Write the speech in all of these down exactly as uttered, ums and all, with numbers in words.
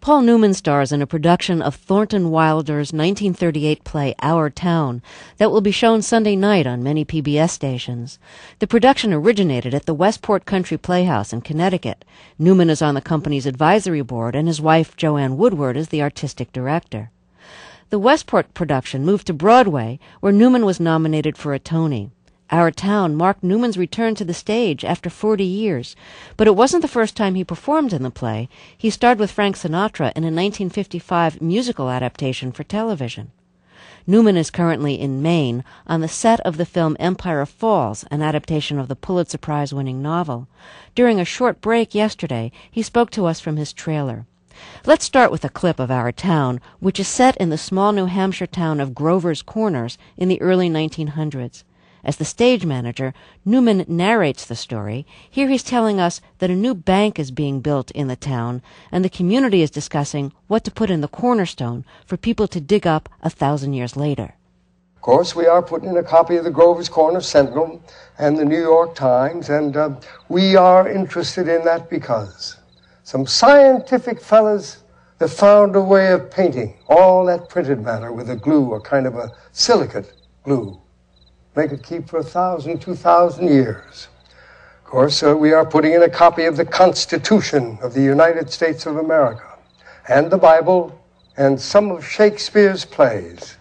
Paul Newman stars in a production of Thornton Wilder's nineteen thirty-eight play Our Town that will be shown Sunday night on many P B S stations. The production originated at the Westport Country Playhouse in Connecticut. Newman is on the company's advisory board, and his wife, Joanne Woodward, is the artistic director. The Westport production moved to Broadway, where Newman was nominated for a Tony. Our Town marked Newman's return to the stage after forty years, but it wasn't the first time he performed in the play. He starred with Frank Sinatra in a nineteen fifty-five musical adaptation for television. Newman is currently in Maine on the set of the film Empire Falls, an adaptation of the Pulitzer Prize-winning novel. During a short break yesterday, he spoke to us from his trailer. Let's start with a clip of Our Town, which is set in the small New Hampshire town of Grover's Corners in the early nineteen hundreds. As the stage manager, Newman narrates the story. Here he's telling us that a new bank is being built in the town, and the community is discussing what to put in the cornerstone for people to dig up a thousand years later. Of course, we are putting in a copy of the Grover's Corner Sentinel and the New York Times, and uh, we are interested in that because some scientific fellas have found a way of painting all that printed matter with a glue, a kind of a silicate glue. Make it keep for a thousand, two thousand years. Of course, uh, we are putting in a copy of the Constitution of the United States of America, and the Bible, and some of Shakespeare's plays.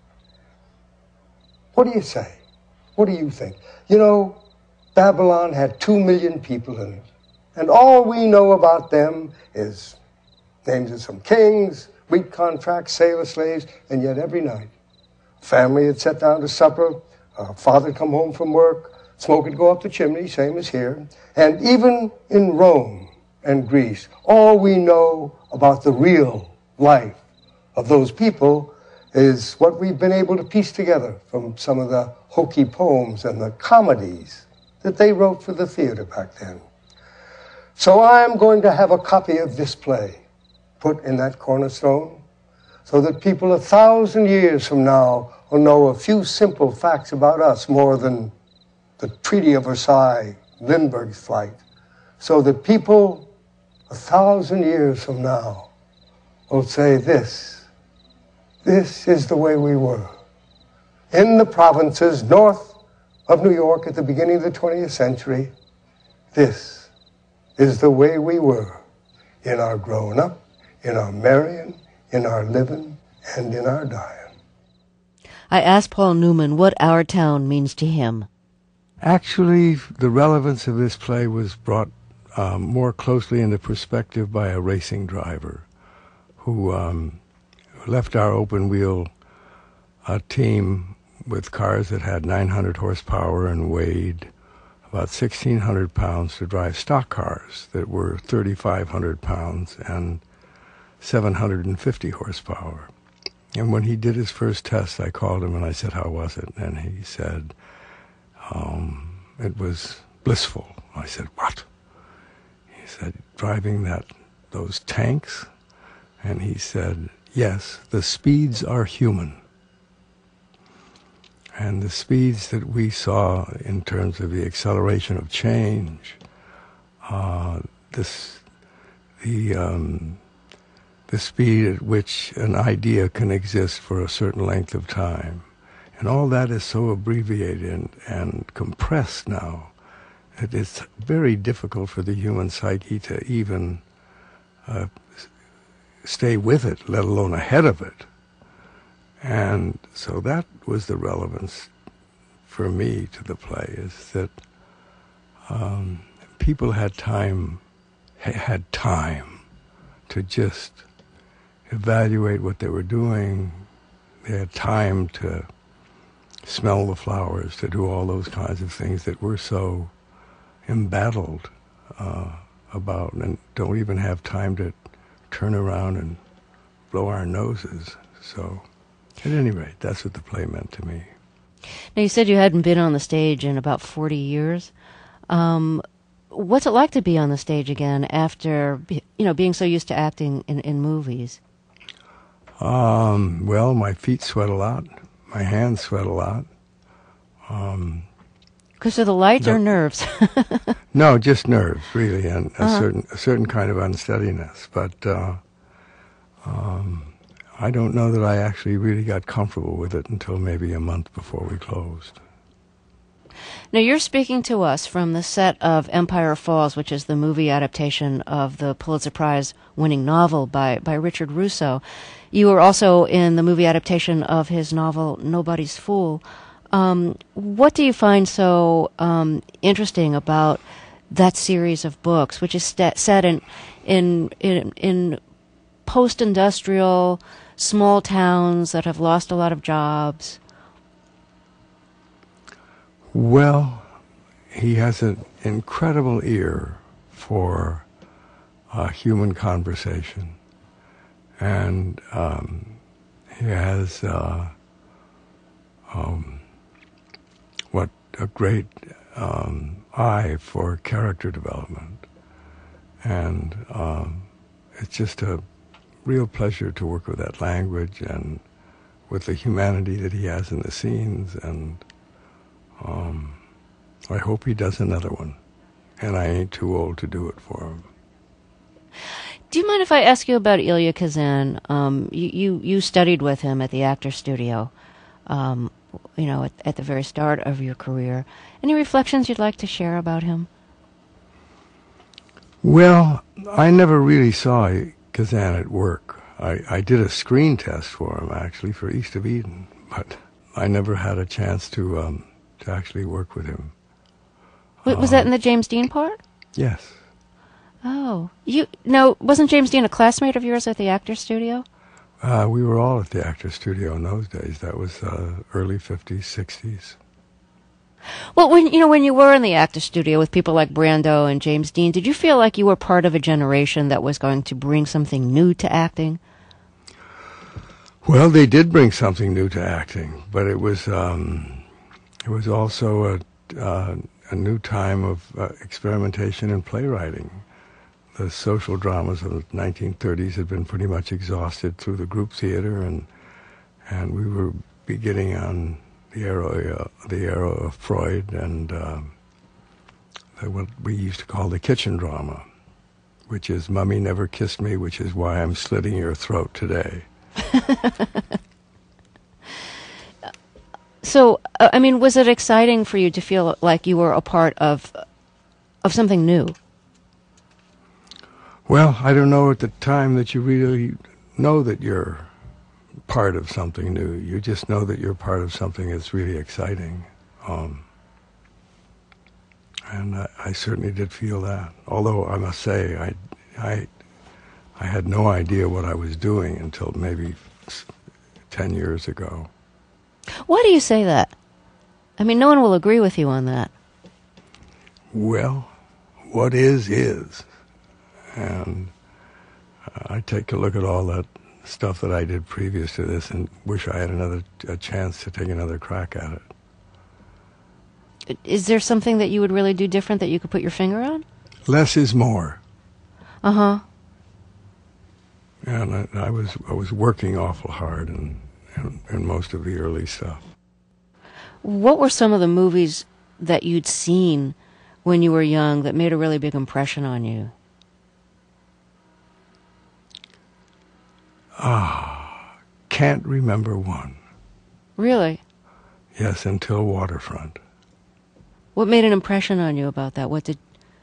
What do you say? What do you think? You know, Babylon had two million people in it, and all we know about them is names of some kings, wheat contracts, sailor slaves, and yet every night, family had sat down to supper. Uh, father'd come home from work, smoke would go up the chimney, same as here. And even in Rome and Greece, all we know about the real life of those people is what we've been able to piece together from some of the hokey poems and the comedies that they wrote for the theater back then. So I'm going to have a copy of this play put in that cornerstone so that people a thousand years from now will know a few simple facts about us more than the Treaty of Versailles, Lindbergh's flight, so that people a thousand years from now will say this, this is the way we were. In the provinces north of New York at the beginning of the twentieth century, this is the way we were in our growing up, in our marrying, in our living, and in our dying. I asked Paul Newman what Our Town means to him. Actually, the relevance of this play was brought um, more closely into perspective by a racing driver who um, left our open-wheel uh, team with cars that had nine hundred horsepower and weighed about sixteen hundred pounds to drive stock cars that were thirty-five hundred pounds and seven hundred fifty horsepower. And when he did his first test, I called him and I said, how was it? And he said, um, it was blissful. I said, what? He said, driving that those tanks? And he said, yes, the speeds are human. And the speeds that we saw in terms of the acceleration of change, uh, this, the... Um, the speed at which an idea can exist for a certain length of time. And all that is so abbreviated and, and compressed now that it's very difficult for the human psyche to even uh, stay with it, let alone ahead of it. And so that was the relevance for me to the play, is that um, people had time, had time to just evaluate what they were doing. They had time to smell the flowers, to do all those kinds of things that we're so embattled uh, about, and don't even have time to turn around and blow our noses. So, at any rate, that's what the play meant to me. Now, you said you hadn't been on the stage in about forty years. Um, what's it like to be on the stage again after, you know, being so used to acting in, in movies? Um, well, my feet sweat a lot. My hands sweat a lot. Um, Because of the lights the, or nerves? No, just nerves, really, and a uh-huh. certain a certain kind of unsteadiness. But uh, um, I don't know that I actually really got comfortable with it until maybe a month before we closed. Now, you're speaking to us from the set of Empire Falls, which is the movie adaptation of the Pulitzer Prize-winning novel by, by Richard Russo. You were also in the movie adaptation of his novel Nobody's Fool. Um, what do you find so um, interesting about that series of books, which is st- set in in in, in post-industrial small towns that have lost a lot of jobs? Well, he has an incredible ear for uh, human conversation, and um, he has uh, um, what a great um, eye for character development, and um, it's just a real pleasure to work with that language and with the humanity that he has in the scenes. And Um, I hope he does another one, and I ain't too old to do it for him. Do you mind if I ask you about Elia Kazan? Um, you, you, you studied with him at the Actors Studio, um, you know, at, at the very start of your career. Any reflections you'd like to share about him? Well, I never really saw Kazan at work. I, I did a screen test for him, actually, for East of Eden, but I never had a chance to... Um, to actually work with him. Was um, that in the James Dean part? Yes. Oh. you No, wasn't James Dean a classmate of yours at the Actors Studio? Uh, we were all at the Actors Studio in those days. That was uh, early fifties, sixties. Well, when you know when you were in the Actors Studio with people like Brando and James Dean, did you feel like you were part of a generation that was going to bring something new to acting? Well, they did bring something new to acting, but it was... Um, It was also a, uh, a new time of uh, experimentation in playwriting. The social dramas of the nineteen thirties had been pretty much exhausted through the group theater, and and we were beginning on the era, uh, the era of Freud and uh, the, what we used to call the kitchen drama, which is Mummy Never Kissed Me, which is why I'm slitting your throat today. So, uh, I mean, was it exciting for you to feel like you were a part of of something new? Well, I don't know at the time that you really know that you're part of something new. You just know that you're part of something that's really exciting. Um, and I, I certainly did feel that. Although I must say, I, I, I had no idea what I was doing until maybe ten years ago. Why do you say that? I mean, no one will agree with you on that. Well, what is, is. And I take a look at all that stuff that I did previous to this and wish I had another a chance to take another crack at it. Is there something that you would really do different that you could put your finger on? Less is more. Uh-huh. And I, I was I was working awful hard and in most of the early stuff. What were some of the movies that you'd seen when you were young that made a really big impression on you? Ah, can't remember one. Really? Yes, until Waterfront. What made an impression on you about that? What did...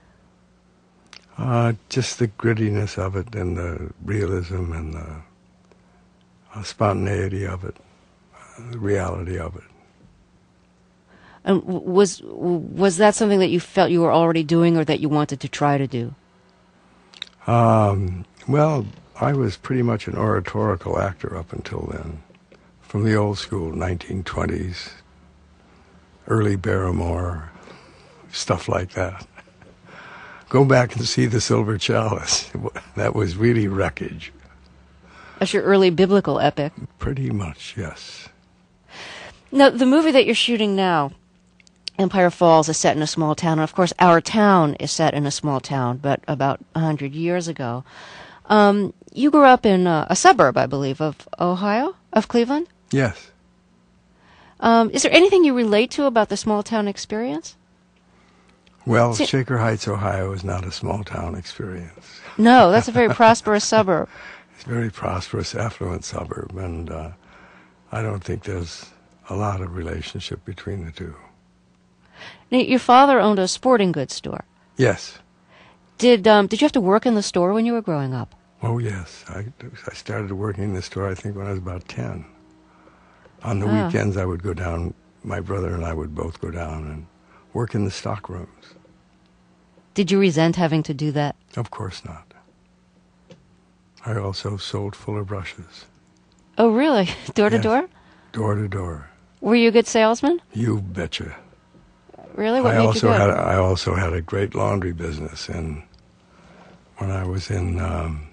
Uh, just the grittiness of it and the realism and the uh, spontaneity of it, uh, the reality of it. And was was that something that you felt you were already doing or that you wanted to try to do? Um, well, I was pretty much an oratorical actor up until then, from the old school, nineteen twenties, early Barrymore, stuff like that. Go back and see The Silver Chalice. That was really wreckage. That's your early biblical epic. Pretty much, yes. Now, the movie that you're shooting now, Empire Falls, is set in a small town. And, of course, Our Town is set in a small town, but about one hundred years ago. Um, you grew up in uh, a suburb, I believe, of Ohio, of Cleveland? Yes. Um, is there anything you relate to about the small-town experience? Well, See, Shaker Heights, Ohio is not a small-town experience. No, that's a very prosperous suburb. It's a very prosperous, affluent suburb, and uh, I don't think there's a lot of relationship between the two. Now, your father owned a sporting goods store. Yes. Did um, did you have to work in the store when you were growing up? Oh, yes. I, I started working in the store, I think, when I was about ten. On the Oh. weekends, I would go down, my brother and I would both go down and work in the stock rooms. Did you resent having to do that? Of course not. I also sold Fuller brushes, Oh, really? Door to Yes. door? door to door. Were you a good salesman? You betcha. Really? What I made also you good? had a, I also had a great laundry business, and when I was in um,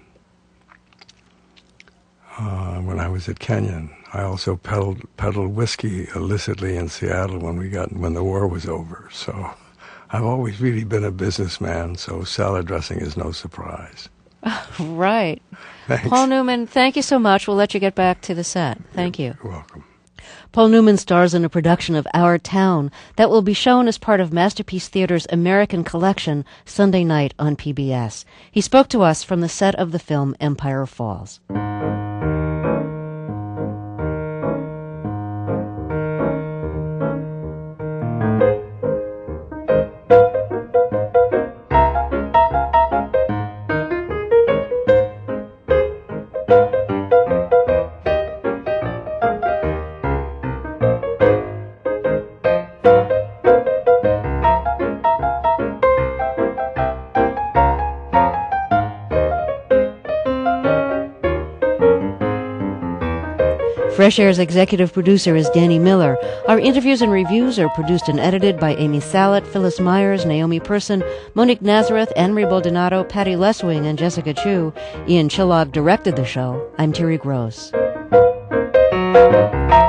uh, when I was at Kenyon, I also peddled peddled whiskey illicitly in Seattle when we got when the war was over. So I've always really been a businessman. So salad dressing is no surprise. Right. Thanks. Paul Newman, thank you so much. We'll let you get back to the set. Thank you. You're welcome. Paul Newman stars in a production of Our Town that will be shown as part of Masterpiece Theater's American Collection Sunday night on P B S. He spoke to us from the set of the film Empire Falls. Fresh Air's executive producer is Danny Miller. Our interviews and reviews are produced and edited by Amy Salet, Phyllis Myers, Naomi Person, Monique Nazareth, Anne-Marie Baldonado, Patty Leswing, and Jessica Chu. Ian Chillog directed the show. I'm Terry Gross.